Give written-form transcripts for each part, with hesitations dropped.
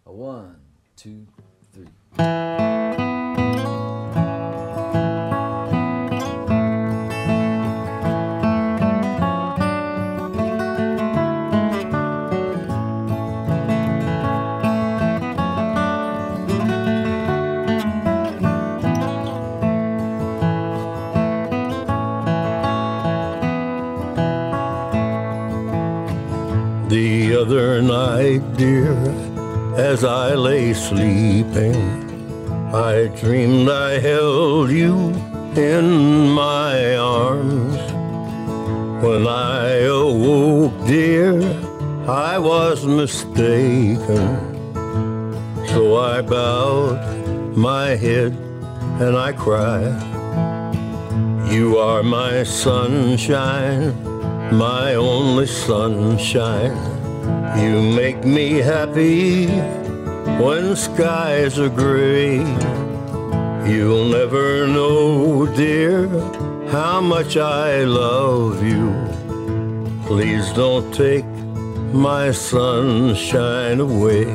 A 1, 2, 3. The other night, dear, as I lay sleeping, I dreamed I held you in my arms. When I awoke, dear, I was mistaken. So I bowed my head and I cried. You are my sunshine, my only sunshine. You make me happy when skies are gray. You'll never know, dear, how much I love you. Please don't take my sunshine away.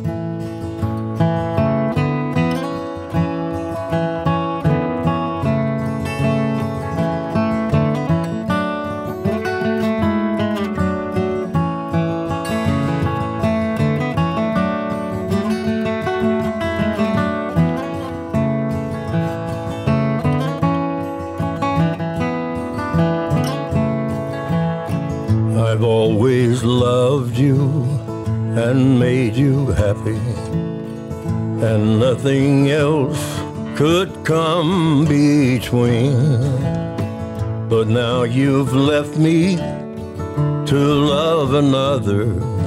I've always loved you and made you happy, and nothing else could come between. But now you've left me to love another.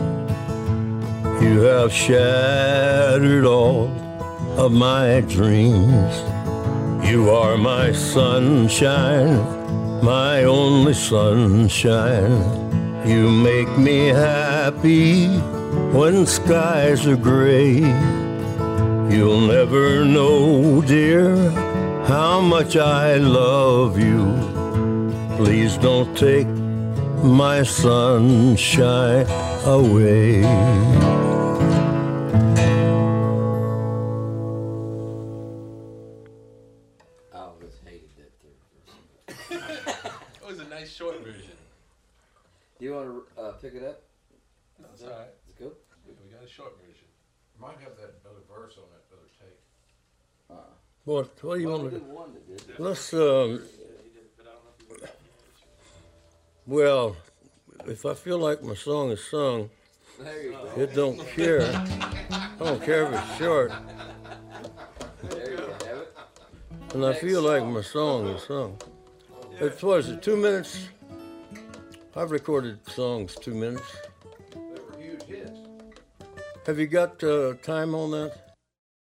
You have shattered all of my dreams. You are my sunshine, my only sunshine. You make me happy when skies are gray. You'll never know, dear, how much I love you. Please don't take my sunshine away. I always hated that third verse. It was a nice short version. You want to pick it up? That's all right. Let's go. We got a short version. Might have that other verse on that other tape. What do you want to do? One that did. Let's, well, if I feel like my song is sung, There you go. it don't care. I don't care if it's short. There you have it. And I feel like my song is sung. It's, what is it, 2 minutes? I've recorded songs 2 minutes. They were huge hits. Have you got time on that?